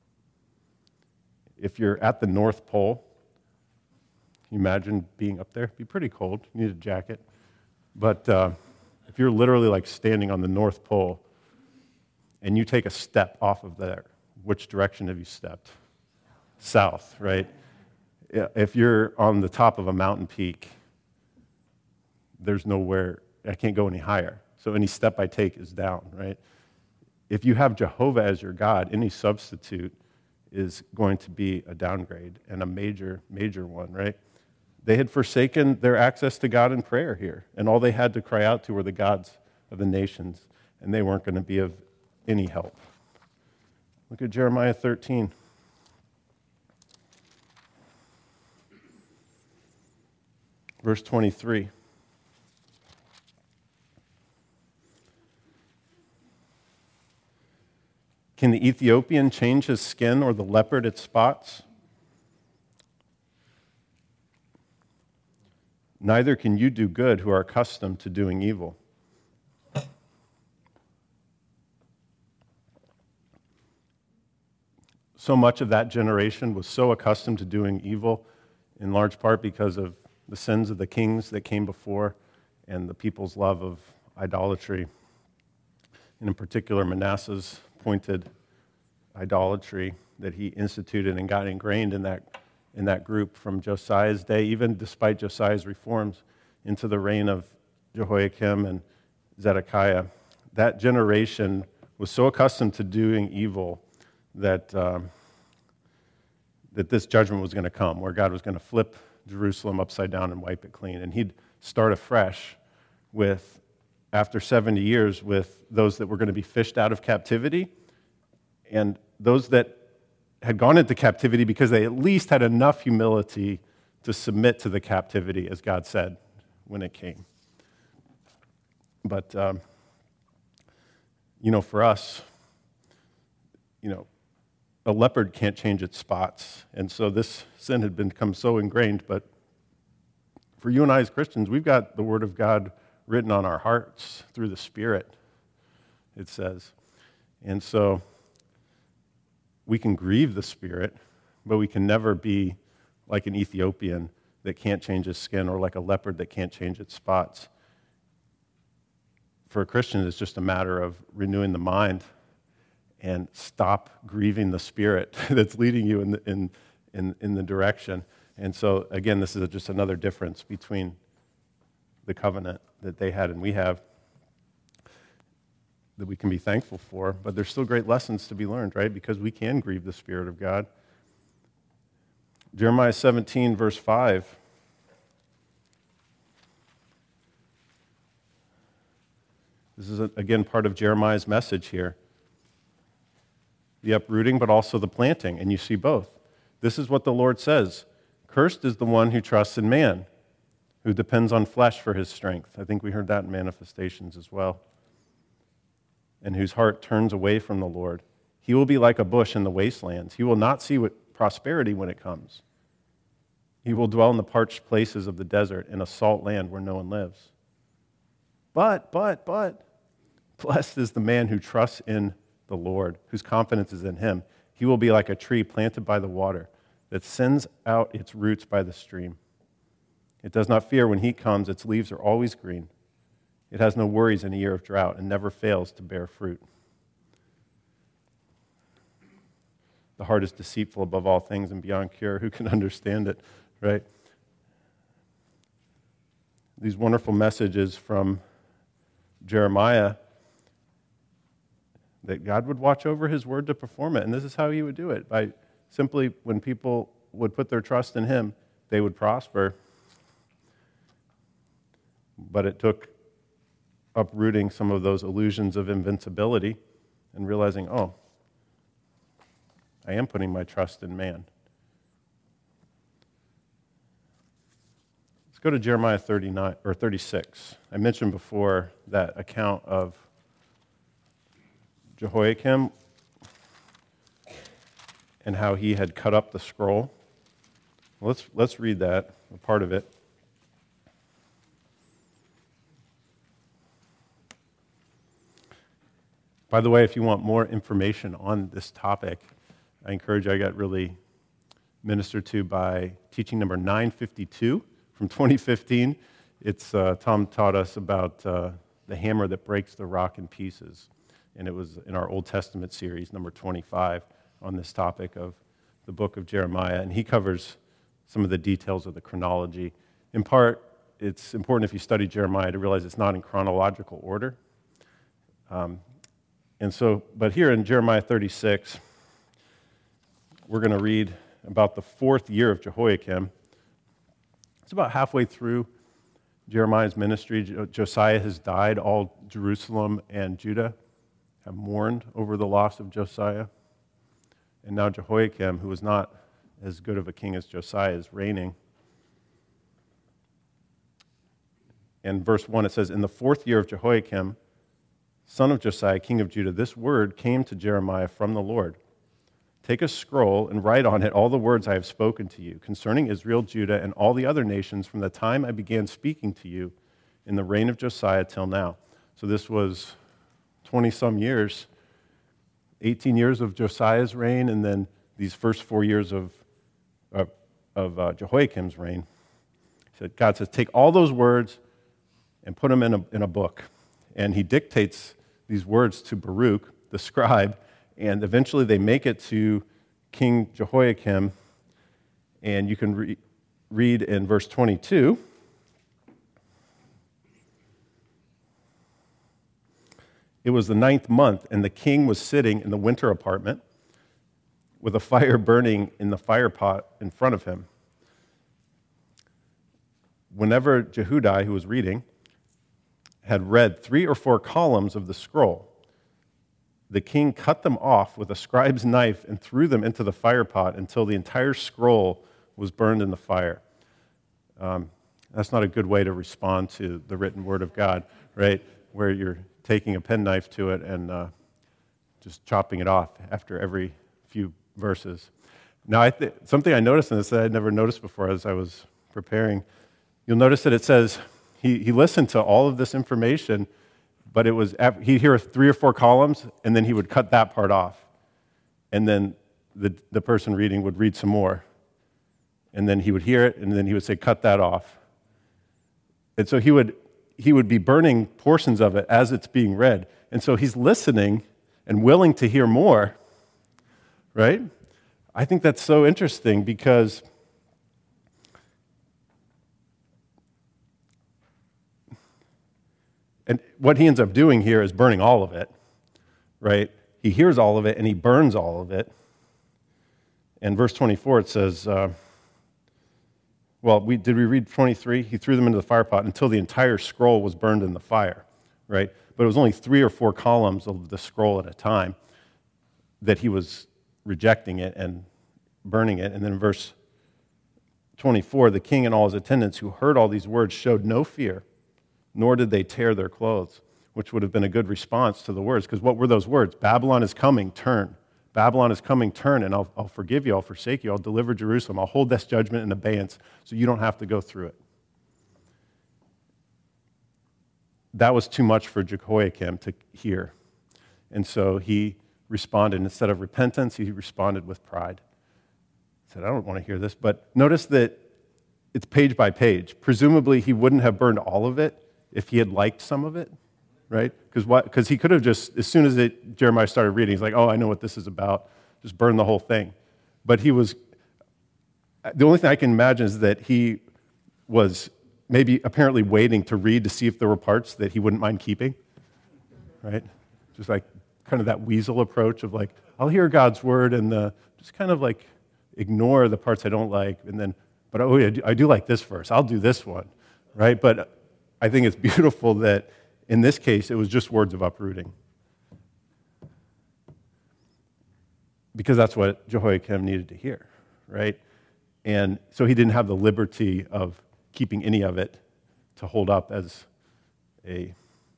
If you're at the North Pole, can you imagine being up there? It'd be pretty cold. You need a jacket. But uh, if you're literally like standing on the North Pole and you take a step off of there, which direction have you stepped? South, right? If you're on the top of a mountain peak, there's nowhere, I can't go any higher. So any step I take is down, right? If you have Jehovah as your God, any substitute is going to be a downgrade, and a major, major one, right? They had forsaken their access to God in prayer here, and all they had to cry out to were the gods of the nations, and they weren't going to be of any help. Look at Jeremiah thirteen. Verse twenty-three. Can the Ethiopian change his skin or the leopard its spots? Neither can you do good who are accustomed to doing evil. So much of that generation was so accustomed to doing evil, in large part because of the sins of the kings that came before and the people's love of idolatry. And in particular, Manasseh's pointed idolatry that he instituted and got ingrained in that, in that group from Josiah's day, even despite Josiah's reforms, into the reign of Jehoiakim and Zedekiah. That generation was so accustomed to doing evil that, um, that this judgment was going to come, where God was going to flip Jerusalem upside down and wipe it clean. And he'd start afresh with, after seventy years, with those that were going to be fished out of captivity and those that had gone into captivity because they at least had enough humility to submit to the captivity, as God said when it came. But, um, you know, for us, you know, a leopard can't change its spots. And so this sin had become so ingrained. But for you and I as Christians, we've got the Word of God written on our hearts through the Spirit, it says. And so we can grieve the Spirit, but we can never be like an Ethiopian that can't change his skin or like a leopard that can't change its spots. For a Christian, it's just a matter of renewing the mind and stop grieving the Spirit that's leading you in the, in, in, in the direction. And so, again, this is just another difference between the covenant that they had and we have that we can be thankful for. But there's still great lessons to be learned, right? Because we can grieve the Spirit of God. Jeremiah seventeen, verse five. This is, again, part of Jeremiah's message here. The uprooting, but also the planting, and you see both. This is what the Lord says. Cursed is the one who trusts in man, who depends on flesh for his strength. I think we heard that in Manifestations as well. And whose heart turns away from the Lord. He will be like a bush in the wastelands. He will not see what prosperity when it comes. He will dwell in the parched places of the desert, in a salt land where no one lives. But, but, but, blessed is the man who trusts in the Lord, whose confidence is in him. He will be like a tree planted by the water that sends out its roots by the stream. It does not fear when heat comes. Its leaves are always green. It has no worries in a year of drought and never fails to bear fruit. The heart is deceitful above all things and beyond cure. Who can understand it, right? These wonderful messages from Jeremiah that God would watch over his word to perform it. And this is how he would do it. By simply, when people would put their trust in him, they would prosper. But it took uprooting some of those illusions of invincibility and realizing, oh, I am putting my trust in man. Let's go to Jeremiah thirty-nine or thirty-six. I mentioned before that account of Jehoiakim and how he had cut up the scroll. Let's, let's read that, a part of it. By the way, if you want more information on this topic, I encourage you, I got really ministered to by teaching number nine fifty-two from twenty fifteen. It's, uh, Tom taught us about uh, the hammer that breaks the rock in pieces. And it was in our Old Testament series, number twenty-five, on this topic of the book of Jeremiah. And he covers some of the details of the chronology. In part, it's important if you study Jeremiah to realize it's not in chronological order. Um, and so, but here in Jeremiah thirty-six, we're going to read about the fourth year of Jehoiakim. It's about halfway through Jeremiah's ministry. Josiah has died. All Jerusalem and Judah have mourned over the loss of Josiah. And now Jehoiakim, who was not as good of a king as Josiah, is reigning. In verse one, it says, "In the fourth year of Jehoiakim, son of Josiah, king of Judah, this word came to Jeremiah from the Lord. Take a scroll and write on it all the words I have spoken to you concerning Israel, Judah, and all the other nations from the time I began speaking to you in the reign of Josiah till now." So this was twenty-some years, eighteen years of Josiah's reign, and then these first four years of, of, of uh, Jehoiakim's reign. So God says, take all those words and put them in a, in a book. And he dictates these words to Baruch, the scribe, and eventually they make it to King Jehoiakim. And you can re- read in verse twenty-two. It was the ninth month, and the king was sitting in the winter apartment with a fire burning in the fire pot in front of him. Whenever Jehudi, who was reading, had read three or four columns of the scroll, the king cut them off with a scribe's knife and threw them into the fire pot until the entire scroll was burned in the fire. Um, that's not a good way to respond to the written word of God, right? Where you're taking a penknife to it and uh, just chopping it off after every few verses. Now, I th- something I noticed in this that I'd never noticed before as I was preparing, you'll notice that it says he, he listened to all of this information, but it was he'd hear three or four columns, and then he would cut that part off. And then the, the person reading would read some more. And then he would hear it, and then he would say, cut that off. And so he would he would be burning portions of it as it's being read. And so he's listening and willing to hear more, right? I think that's so interesting because and what he ends up doing here is burning all of it, right? He hears all of it and he burns all of it. In verse twenty-four, it says, uh, well, we, did we read twenty-three? He threw them into the fire pot until the entire scroll was burned in the fire, right? But it was only three or four columns of the scroll at a time that he was rejecting it and burning it. And then in verse twenty-four, the king and all his attendants who heard all these words showed no fear, nor did they tear their clothes, which would have been a good response to the words. Because what were those words? Babylon is coming, turn. Babylon is coming, turn, and I'll, I'll forgive you, I'll forsake you, I'll deliver Jerusalem, I'll hold this judgment in abeyance so you don't have to go through it. That was too much for Jehoiakim to hear. And so he responded, instead of repentance, he responded with pride. He said, I don't want to hear this. But notice that it's page by page. Presumably he wouldn't have burned all of it if he had liked some of it. Right? Because what? Because he could have just, as soon as it, Jeremiah started reading, he's like, oh, I know what this is about. Just burn the whole thing. But he was, the only thing I can imagine is that he was maybe apparently waiting to read to see if there were parts that he wouldn't mind keeping. Right? Just like kind of that weasel approach of like, I'll hear God's word and uh, just kind of like ignore the parts I don't like. And then, but oh, yeah, I do like this verse. I'll do this one. Right? But I think it's beautiful that in this case, it was just words of uprooting. Because that's what Jehoiakim needed to hear, right? And so he didn't have the liberty of keeping any of it to hold up as a,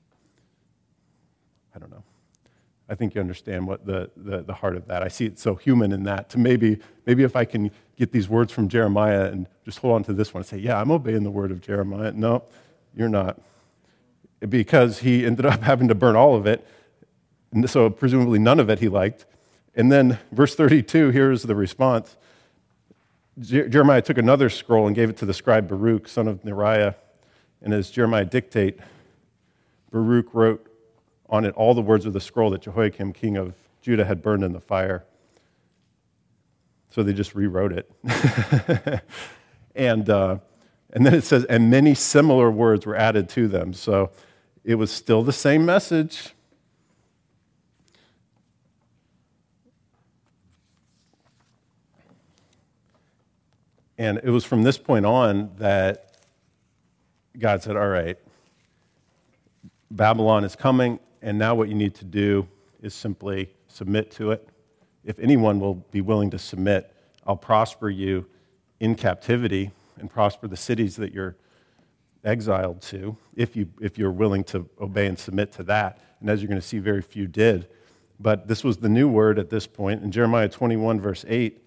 I don't know. I think you understand what the, the, the heart of that. I see it so human in that. To maybe, maybe if I can get these words from Jeremiah and just hold on to this one and say, yeah, I'm obeying the word of Jeremiah. No, you're not. Because he ended up having to burn all of it, And so presumably none of it he liked. And then verse thirty-two, here's the response. Je- Jeremiah took another scroll and gave it to the scribe Baruch, son of Neriah. And as Jeremiah dictate, Baruch wrote on it all the words of the scroll that Jehoiakim, king of Judah, had burned in the fire. So they just rewrote it. and uh, and then it says, and many similar words were added to them. So it was still the same message. And it was from this point on that God said, all right, Babylon is coming, and now what you need to do is simply submit to it. If anyone will be willing to submit, I'll prosper you in captivity and prosper the cities that you're exiled to, if, you, if you're willing to obey and submit to that. And as you're going to see, very few did. But this was the new word at this point. In Jeremiah twenty-one, verse eight,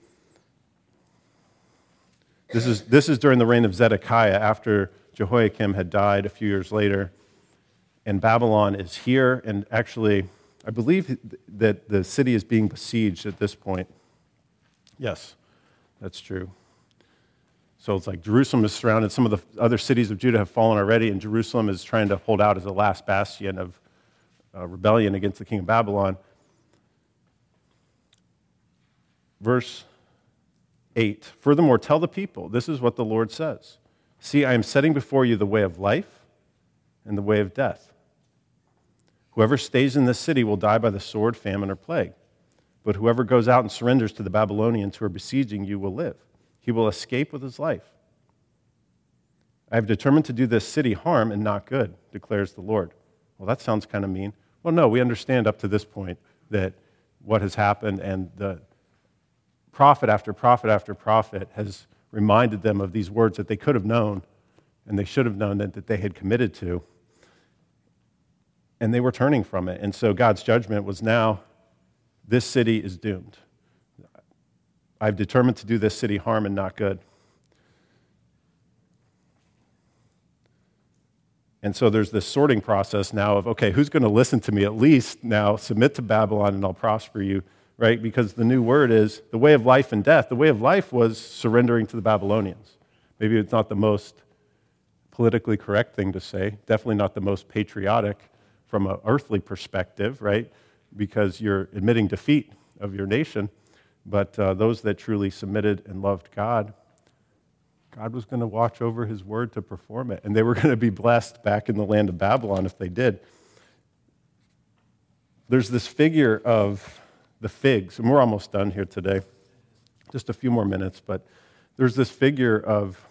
This is, this is during the reign of Zedekiah, after Jehoiakim had died a few years later. And Babylon is here, and actually, I believe that the city is being besieged at this point. Yes, that's true. So it's like Jerusalem is surrounded. Some of the other cities of Judah have fallen already, and Jerusalem is trying to hold out as the last bastion of uh, rebellion against the king of Babylon. Verse eight, furthermore, tell the people, this is what the Lord says. See, I am setting before you the way of life and the way of death. Whoever stays in this city will die by the sword, famine, or plague. But whoever goes out and surrenders to the Babylonians who are besieging you will live. He will escape with his life. I have determined to do this city harm and not good, declares the Lord. Well, that sounds kind of mean. Well, no, we understand up to this point that what has happened, and the prophet after prophet after prophet has reminded them of these words that they could have known, and they should have known that, that they had committed to. And they were turning from it. And so God's judgment was now, this city is doomed. I've determined to do this city harm and not good. And so there's this sorting process now of, okay, who's going to listen to me at least now, submit to Babylon and I'll prosper you, right? Because the new word is the way of life and death. The way of life was surrendering to the Babylonians. Maybe it's not the most politically correct thing to say, definitely not the most patriotic from an earthly perspective, right? Because you're admitting defeat of your nation. But uh, those that truly submitted and loved God, God was going to watch over his word to perform it. And they were going to be blessed back in the land of Babylon if they did. There's this figure of the figs, and we're almost done here today. Just a few more minutes, but there's this figure of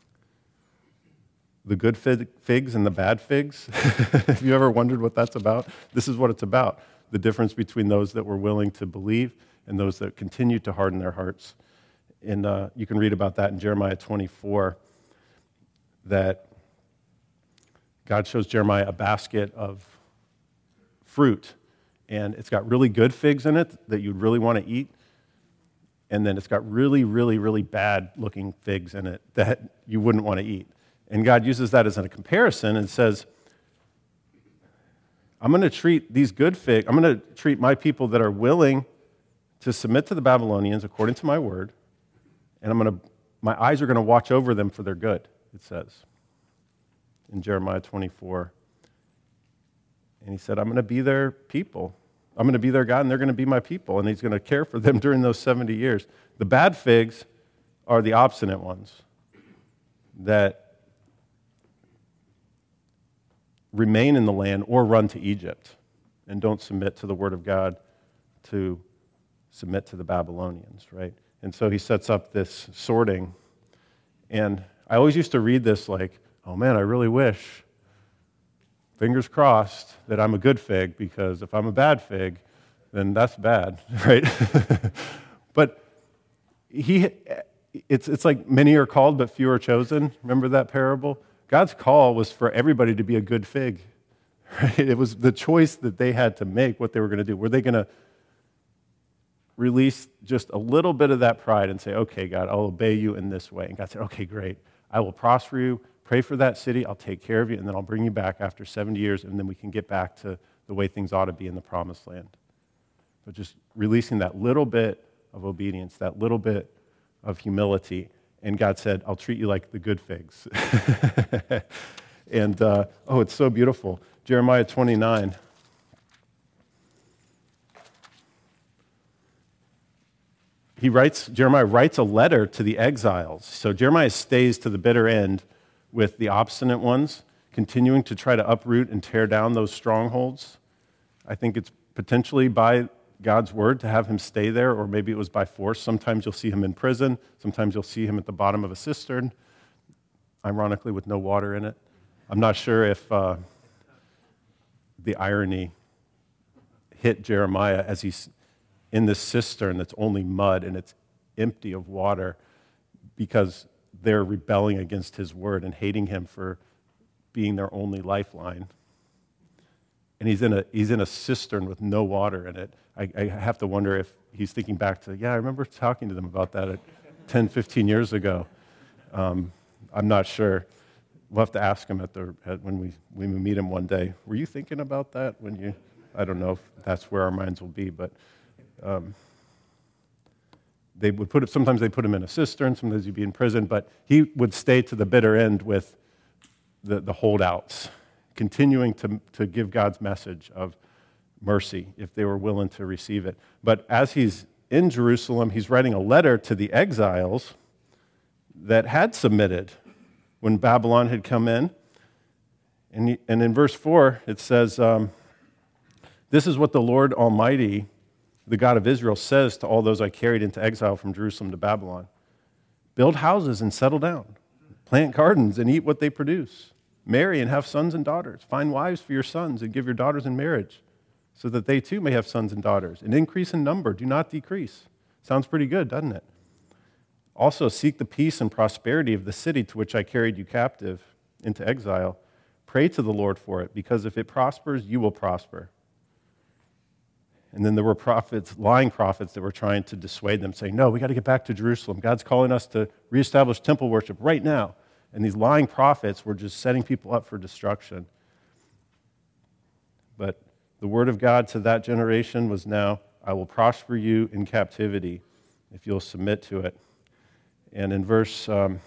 the good figs and the bad figs. Have you ever wondered what that's about? This is what it's about. The difference between those that were willing to believe and those that continued to harden their hearts. And uh, you can read about that in Jeremiah twenty-four, that God shows Jeremiah a basket of fruit, and it's got really good figs in it that you'd really want to eat, and then it's got really, really, really bad-looking figs in it that you wouldn't want to eat. And God uses that as a comparison and says, I'm going to treat these good figs, I'm going to treat my people that are willing to submit to the Babylonians according to my word, and I'm going to, my eyes are going to watch over them for their good, it says in Jeremiah twenty-four. And he said, I'm going to be their people. I'm going to be their God, and they're going to be my people, and he's going to care for them during those seventy years. The bad figs are the obstinate ones that remain in the land or run to Egypt and don't submit to the word of God to submit to the Babylonians, right? And so he sets up this sorting. And I always used to read this like, oh man, I really wish, fingers crossed, that I'm a good fig, because if I'm a bad fig, then that's bad, right? But he, it's, it's like many are called, but few are chosen. Remember that parable? God's call was for everybody to be a good fig. Right? It was the choice that they had to make, what they were going to do. Were they going to release just a little bit of that pride and say, okay, God, I'll obey you in this way? And God said, okay, great. I will prosper you. Pray for that city. I'll take care of you, and then I'll bring you back after seventy years, and then we can get back to the way things ought to be in the promised land. But just releasing that little bit of obedience, that little bit of humility. And God said, I'll treat you like the good figs. and, uh, oh, it's so beautiful. Jeremiah twenty-nine. He writes, Jeremiah writes a letter to the exiles. So Jeremiah stays to the bitter end with the obstinate ones, continuing to try to uproot and tear down those strongholds. I think it's potentially by God's word to have him stay there, or maybe it was by force. Sometimes you'll see him in prison. Sometimes you'll see him at the bottom of a cistern, ironically with no water in it. I'm not sure if uh, the irony hit Jeremiah as he's in this cistern that's only mud and it's empty of water because they're rebelling against his word and hating him for being their only lifeline. And he's in a he's in a cistern with no water in it. I, I have to wonder if he's thinking back to, yeah, I remember talking to them about that ten, fifteen years ago. Um, I'm not sure. We'll have to ask him at the at when we when we meet him one day. Were you thinking about that when you? I don't know if that's where our minds will be, but um, they would put it. Sometimes they put him in a cistern. Sometimes he'd be in prison. But he would stay to the bitter end with the, the holdouts, continuing to to give God's message of mercy if they were willing to receive it. But as he's in Jerusalem, he's writing a letter to the exiles that had submitted when Babylon had come in. And, he, and in verse four, it says, um, this is what the Lord Almighty, the God of Israel, says to all those I carried into exile from Jerusalem to Babylon. Build houses and settle down. Plant gardens and eat what they produce. Marry and have sons and daughters. Find wives for your sons and give your daughters in marriage, so that they too may have sons and daughters. And increase in number, do not decrease. Sounds pretty good, doesn't it? Also, seek the peace and prosperity of the city to which I carried you captive into exile. Pray to the Lord for it, because if it prospers, you will prosper. And then there were prophets, lying prophets, that were trying to dissuade them, saying, no, we got to get back to Jerusalem. God's calling us to reestablish temple worship right now. And these lying prophets were just setting people up for destruction. But the word of God to that generation was now, I will prosper you in captivity if you'll submit to it. And in verse, um,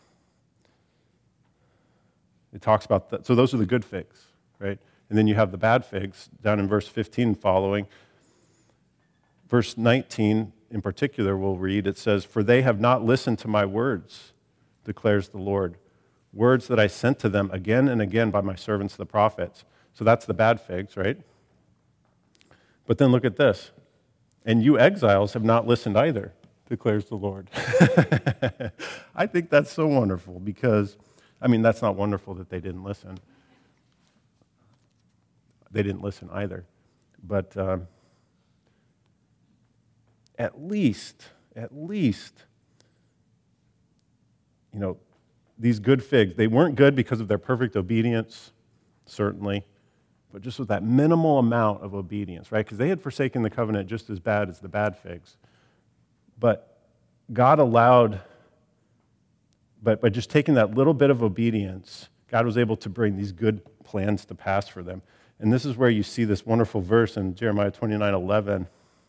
it talks about that. So those are the good figs, right? And then you have the bad figs down in verse fifteen and following. Verse nineteen in particular we'll read, it says, for they have not listened to my words, declares the Lord. Words that I sent to them again and again by my servants the prophets. So that's the bad figs, right? But then look at this. And you exiles have not listened either, declares the Lord. I think that's so wonderful because, I mean, that's not wonderful that they didn't listen. They didn't listen either. But um, at least, at least, you know, these good figs, they weren't good because of their perfect obedience, certainly, but just with that minimal amount of obedience, right? Because they had forsaken the covenant just as bad as the bad figs. But God allowed, but by just taking that little bit of obedience, God was able to bring these good plans to pass for them. And this is where you see this wonderful verse in Jeremiah twenty-nine eleven.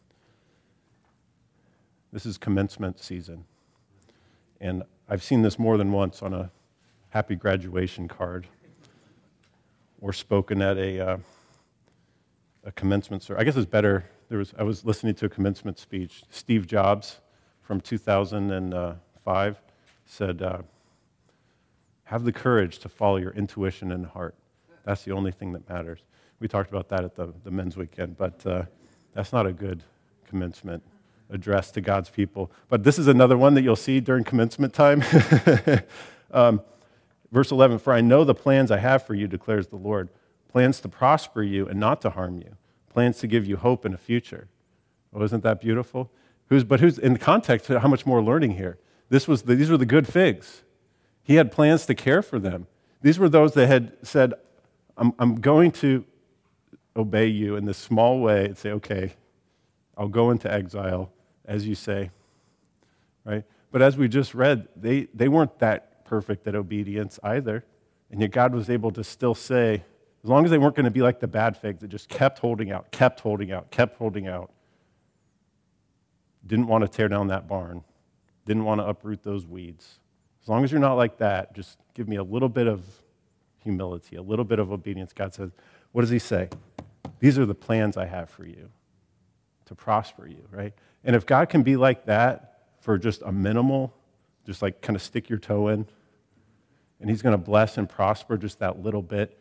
This is commencement season. And I've seen this more than once on a happy graduation card or spoken at a uh, a commencement service. I guess it's better. There was I was listening to a commencement speech. Steve Jobs from two thousand five said, uh, have the courage to follow your intuition and heart. That's the only thing that matters. We talked about that at the, the men's weekend, but uh, that's not a good commencement address to God's people. But this is another one that you'll see during commencement time. um, verse eleven, for I know the plans I have for you, declares the Lord, plans to prosper you and not to harm you, plans to give you hope in a future. Oh, isn't that beautiful? Who's, but who's in the context, how much more learning here? This was the, these were the good figs. He had plans to care for them. These were those that had said, I'm, I'm going to obey you in this small way and say, okay, I'll go into exile, as you say, right? But as we just read, they, they weren't that perfect at obedience either. And yet God was able to still say, As long as they weren't going to be like the bad figs that just kept holding out, kept holding out, kept holding out. Didn't want to tear down that barn. Didn't want to uproot those weeds. As long as you're not like that, just give me a little bit of humility, a little bit of obedience. God says, what does he say? These are the plans I have for you, to prosper you, right? And if God can be like that for just a minimal, just like kind of stick your toe in, and he's going to bless and prosper just that little bit,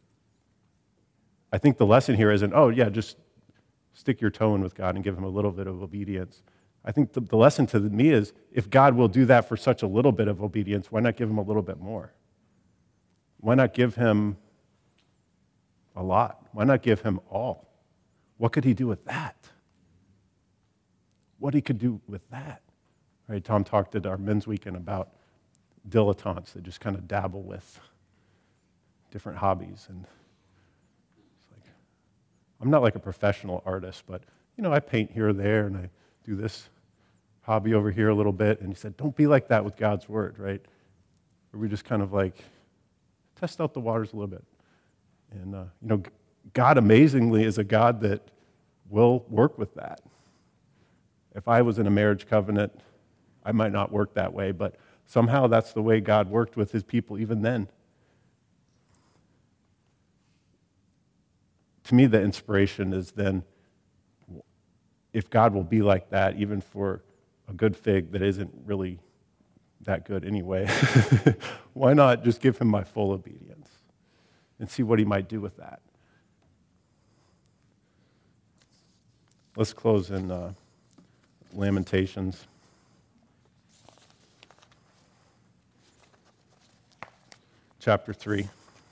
I think the lesson here isn't, oh, yeah, just stick your toe in with God and give him a little bit of obedience. I think the, the lesson to me is, if God will do that for such a little bit of obedience, why not give him a little bit more? Why not give him a lot? Why not give him all? What could he do with that? What he could do with that? Right? Tom talked at our men's weekend about dilettantes that just kind of dabble with different hobbies. And it's like, I'm not like a professional artist, but you know, I paint here or there, and I do this hobby over here a little bit. And he said, don't be like that with God's word, right? Where we just kind of like test out the waters a little bit. And uh, you know, God amazingly is a God that will work with that. If I was in a marriage covenant, I might not work that way, but somehow that's the way God worked with his people even then. To me, the inspiration is then, if God will be like that, even for a good fig that isn't really that good anyway, why not just give him my full obedience and see what he might do with that? Let's close in uh, Lamentations. Chapter three.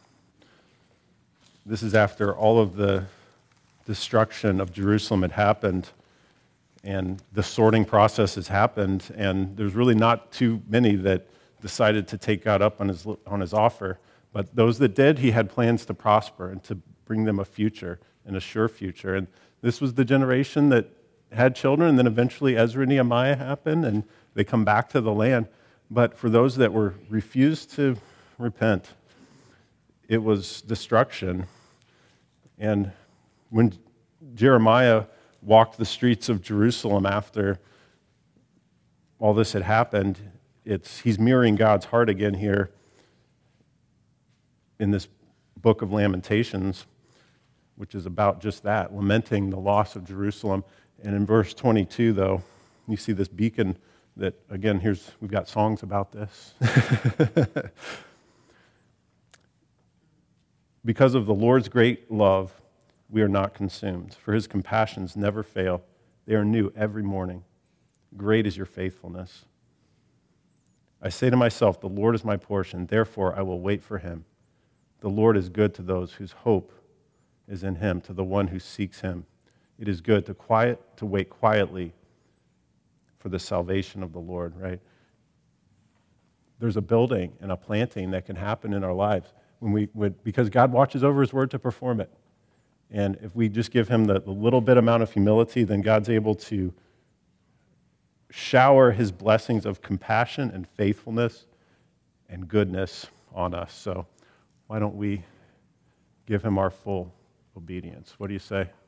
This is after all of the destruction of Jerusalem had happened, and the sorting process has happened, and there's really not too many that decided to take God up on his, on his offer. But those that did, he had plans to prosper and to bring them a future, and a sure future. And this was the generation that had children, and then eventually Ezra and Nehemiah happened, and they come back to the land. But for those that were refused to repent, it was destruction. And when Jeremiah walked the streets of Jerusalem after all this had happened, it's he's mirroring God's heart again here in this book of Lamentations, which is about just that, lamenting the loss of Jerusalem. And in verse twenty-two, though, you see this beacon that, again, here's we've got songs about this. Because of the Lord's great love, we are not consumed, for his compassions never fail. They are new every morning. Great is your faithfulness. I say to myself, the Lord is my portion, therefore I will wait for him. The Lord is good to those whose hope is in him, to the one who seeks him. It is good to quiet to wait quietly for the salvation of the Lord, right? There's a building and a planting that can happen in our lives when we would, because God watches over his word to perform it. And if we just give him the, the little bit amount of humility, then God's able to shower his blessings of compassion and faithfulness and goodness on us. So why don't we give him our full obedience? What do you say?